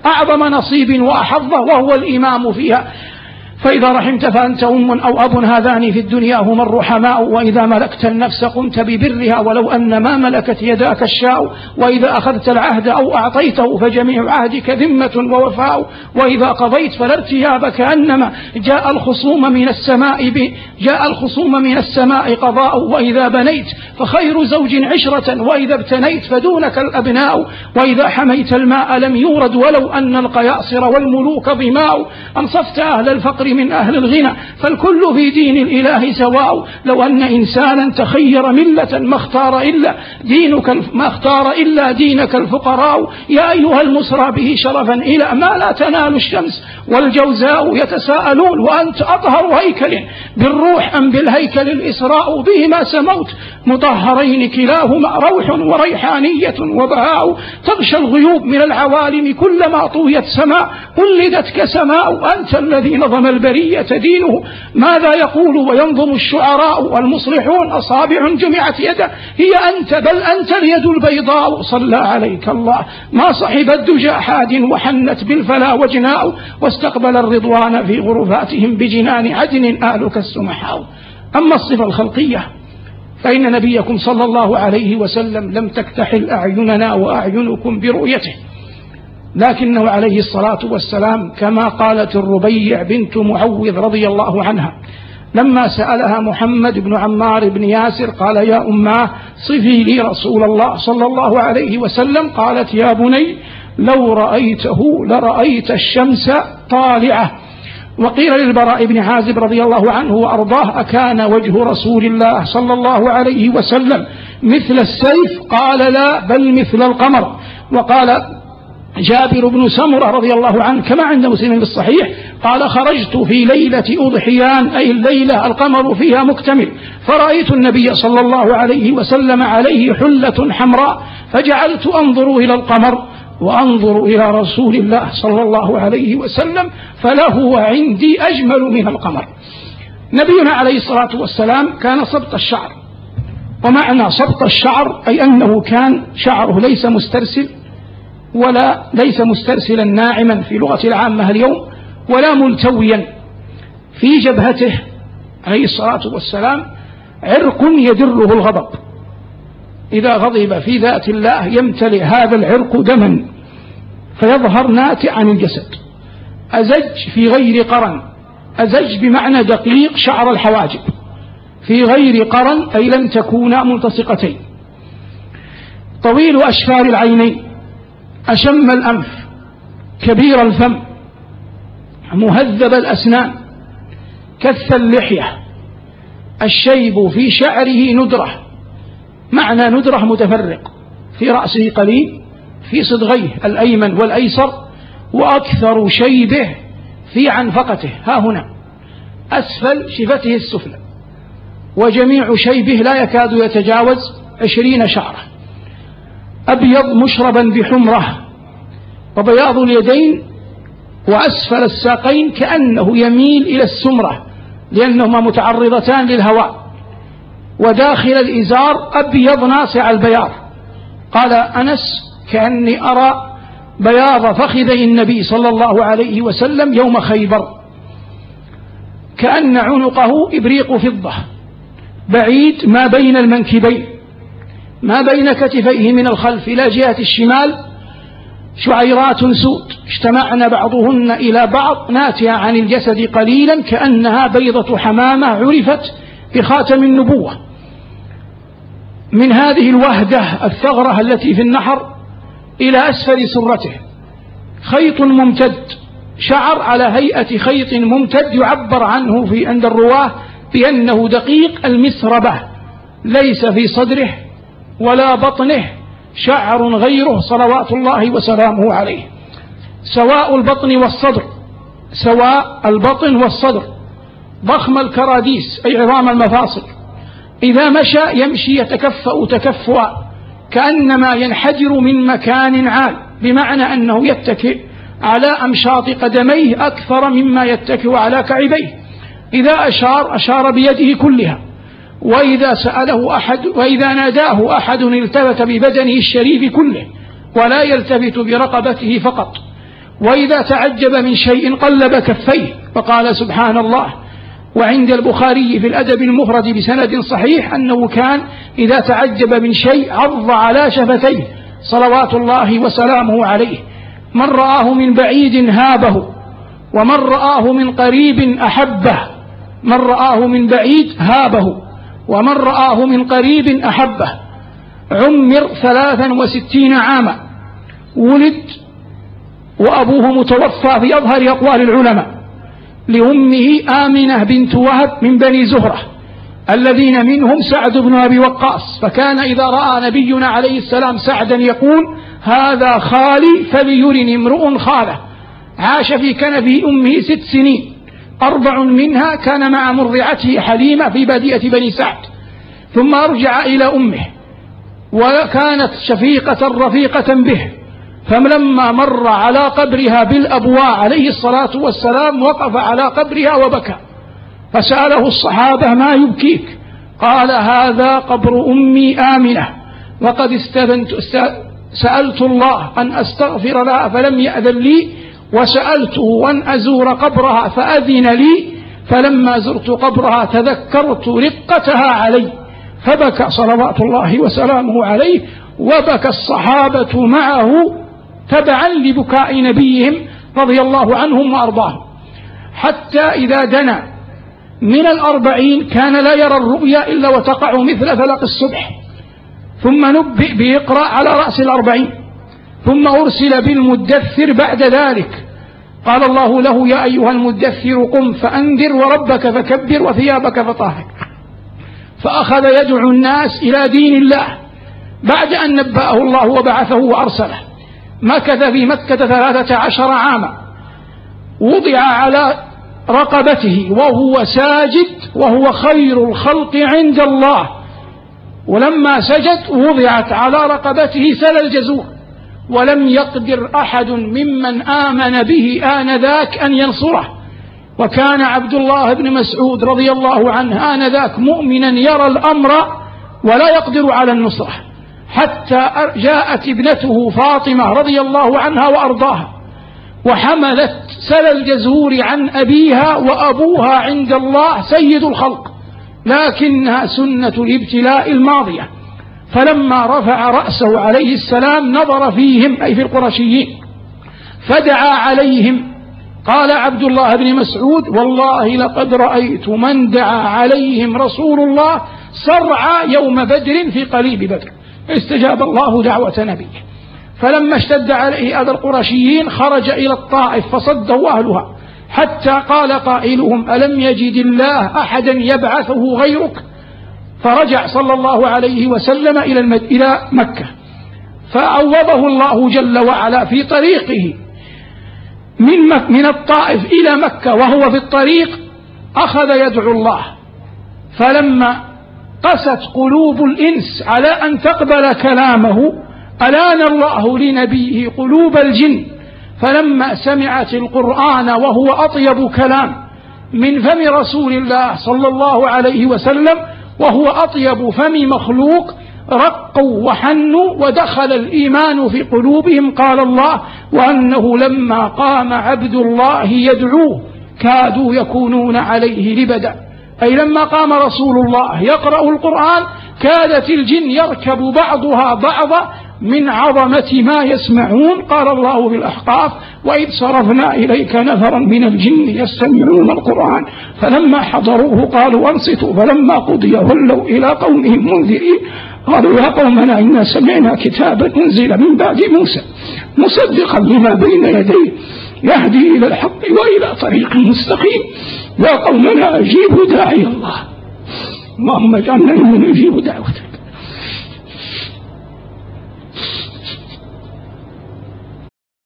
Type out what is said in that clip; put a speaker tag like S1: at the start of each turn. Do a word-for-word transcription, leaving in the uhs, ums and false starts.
S1: أعظم نصيب وأحظه وهو الإمام فيها. فإذا رحمت فأنت أم أو أب، هذان في الدنيا هما الرحماء. وإذا ملكت النفس قمت ببرها ولو أن ما ملكت يداك الشاء. وإذا أخذت العهد أو أعطيته فجميع عهدك ذمة ووفاء. وإذا قضيت فلا ارتياب كأنما جاء الخصوم من السماء ب... جاء الخصوم من السماء قضاء. وإذا بنيت فخير زوج عشرة، وإذا ابتنيت فدونك الأبناء. وإذا حميت الماء لم يورد ولو أن القياصر والملوك ضماء. أنصفت أهل الفقر من أهل الغنى فالكل في دين الإله سواء. لو أن إنسانا تخير ملة ما اختار إلا دينك ما اختار إلا دينك الفقراء. يا أيها المسرى به شرفا إلى ما لا تنال الشمس والجوزاء. يتساءلون وأنت أطهر هيكل بالروح أم بالهيكل الإسراء. بهما سموت مطهرين كلاهما روح وريحانية وبهاء. تغشى الغيوب من العوالم كلما طويت سماء ولدتك سماء. أنت الذي نظم البرية دينه ماذا يقول وينظم الشعراء. والمصلحون أصابع جمعت يده هي أنت بل أنت اليد البيضاء. صلى عليك الله ما صحب الدجى حاد وحنت بالفلا وجناء. واستقبل الرضوان في غرفاتهم بجنان عدن آلك السمحاء. أما الصفة الخلقية فإن نبيكم صلى الله عليه وسلم لم تكتحل أعيننا وأعينكم برؤيته، لكنه عليه الصلاة والسلام كما قالت الربيع بنت معوذ رضي الله عنها لما سألها محمد بن عمار بن ياسر قال يا أماه صفي لي رسول الله صلى الله عليه وسلم. قالت يا بني لو رأيته لرأيت الشمس طالعة. وقيل للبراء بن عازب رضي الله عنه وأرضاه أكان وجه رسول الله صلى الله عليه وسلم مثل السيف؟ قال لا بل مثل القمر. وقال جابر بن سمرة رضي الله عنه كما عند مسلم بالصحيح قال خرجت في ليلة أضحيان أي الليلة القمر فيها مكتمل فرأيت النبي صلى الله عليه وسلم عليه حلة حمراء فجعلت أنظر إلى القمر وأنظر إلى رسول الله صلى الله عليه وسلم فله عندي أجمل من القمر. نبينا عليه الصلاة والسلام كان سبط الشعر، ومعنى سبط الشعر أي أنه كان شعره ليس مسترسل ولا ليس مسترسلا ناعما في لغة العامة اليوم ولا ملتويا. في جبهته عليه الصلاة والسلام عرق يدره الغضب، إذا غضب في ذات الله يمتلئ هذا العرق دما فيظهر ناتع عن الجسد. أزج في غير قرن، أزج بمعنى دقيق شعر الحواجب، في غير قرن أي لم تكونا ملتصقتين. طويل أشفار العينين، أشم الأنف، كبير الفم، مهذب الأسنان، كث اللحية، الشيب في شعره ندرة، معنى ندرة متفرق، في رأسه قليل، في صدغيه الأيمن والأيسر، وأكثر شيبه في عنفقته ها هنا أسفل شفته السفلى، وجميع شيبه لا يكاد يتجاوز عشرين شعرة. أبيض مشربا بحمرة، وبياض اليدين وأسفل الساقين كأنه يميل إلى السمرة لأنهما متعرضتان للهواء، وداخل الإزار أبيض ناصع البياض. قال أنس كأني أرى بياض فخذي النبي صلى الله عليه وسلم يوم خيبر، كأن عنقه إبريق فضة بعيد ما بين المنكبين، ما بين كتفيه من الخلف إلى جهة الشمال شعيرات سود اجتمعن بعضهن إلى بعض ناتعة عن الجسد قليلا كأنها بيضة حمامة عرفت بخاتم النبوة. من هذه الوهدة الثغرة التي في النحر إلى أسفل سرته خيط ممتد، شعر على هيئة خيط ممتد يعبر عنه في عند الرواه بأنه دقيق المسربة، ليس في صدره ولا بطنه شعر غيره صلوات الله وسلامه عليه. سواء البطن والصدر، سواء البطن والصدر، ضخم الكراديس أي عظام المفاصل، إذا مشى يمشي يتكفأ تكفؤا كأنما ينحدر من مكان عال، بمعنى أنه يتكئ على أمشاط قدميه أكثر مما يتكئ على كعبيه. إذا أشار أشار بيده كلها، وإذا سأله أحد وإذا ناداه أحد التفت ببدنه الشريف كله ولا يلتفت برقبته فقط. وإذا تعجب من شيء قلب كفيه وقال سبحان الله. وعند البخاري في الأدب المفرد بسند صحيح أنه كان إذا تعجب من شيء عض على شفتيه صلوات الله وسلامه عليه. من رآه من بعيد هابه، ومن رآه من قريب أحبه. من رآه من بعيد هابه، ومن رآه من قريب أحبه. عمر ثلاثا وستين عاما، ولد وأبوه متوفى في أظهر أقوال العلماء، لأمه آمنة بنت وهب من بني زهرة الذين منهم سعد بن أبي وقاص، فكان إذا رأى نبينا عليه السلام سعدا يقول هذا خالي فليرني امرؤ خاله. عاش في كنف أمه ست سنين، أربع منها كان مع مرضعته حليمة في بادية بني سعد، ثم أرجع إلى أمه وكانت شفيقة رفيقة به. فلما مر على قبرها بالأبواء عليه الصلاة والسلام وقف على قبرها وبكى، فسأله الصحابة ما يبكيك؟ قال هذا قبر أمي آمنة، وقد استذنت سألت الله أن أستغفر لها فلم يأذن لي، وسألته أن أزور قبرها فأذن لي، فلما زرت قبرها تذكرت رقتها علي، فبكى صلوات الله وسلامه عليه، وبكى الصحابة معه تبعا لبكاء نبيهم رضي الله عنهم وأرضاهم. حتى إذا دنا من الأربعين كان لا يرى الرؤيا إلا وتقع مثل فلق الصبح، ثم نبئ بيقرأ على رأس الأربعين، ثم أرسل بالمدثر بعد ذلك. قال الله له يا أيها المدثر قم فأنذر وربك فكبر وثيابك فطهر. فأخذ يدعو الناس إلى دين الله بعد أن نبأه الله وبعثه وأرسله. مكث في مكة ثلاثة عشر عاما، وضع على رقبته وهو ساجد وهو خير الخلق عند الله، ولما سجد وضعت على رقبته سل الجزور، ولم يقدر أحد ممن آمن به آنذاك أن ينصره. وكان عبد الله بن مسعود رضي الله عنه آنذاك مؤمنا يرى الأمر ولا يقدر على النصرة، حتى جاءت ابنته فاطمة رضي الله عنها وأرضاها وحملت سل الجزور عن أبيها، وأبوها عند الله سيد الخلق، لكنها سنة الابتلاء الماضية. فلما رفع رأسه عليه السلام نظر فيهم أي في القرشيين فدعا عليهم. قال عبد الله بن مسعود والله لقد رأيت من دعا عليهم رسول الله صرعى يوم بدر في قليب بدر، استجاب الله دعوة نبيه. فلما اشتد عليه أذى القرشيين خرج إلى الطائف فصده أهلها، حتى قال قائلهم ألم يجد الله أحدا يبعثه غيرك؟ فرجع صلى الله عليه وسلم إلى, المد... إلى مكة، فعوضه الله جل وعلا في طريقه من, مك... من الطائف إلى مكة، وهو في الطريق أخذ يدعو الله. فلما قست قلوب الإنس على أن تقبل كلامه ألان الله لنبيه قلوب الجن، فلما سمعت القرآن وهو أطيب كلام من فم رسول الله صلى الله عليه وسلم وهو أطيب فم مخلوق رقوا وحنوا ودخل الإيمان في قلوبهم. قال الله وأنه لما قام عبد الله يدعوه كادوا يكونون عليه لبدا، أي لما قام رسول الله يقرأ القرآن كادت الجن يركب بعضها بعضا من عظمة ما يسمعون. قال الله في الأحقاف وإذ صرفنا إليك نفرا من الجن يستمعون القرآن فلما حضروه قالوا أنصتوا فلما قضي ولوا إلى قومهم منذرين قالوا يا قومنا إنا سمعنا كتابا أنزل من بعد موسى مصدقا لما بين يديه يهدي إلى الحق وإلى طريق مستقيم يا قومنا أجيبوا داعي الله اللهم اجعلنا ممن يجيب دعوته.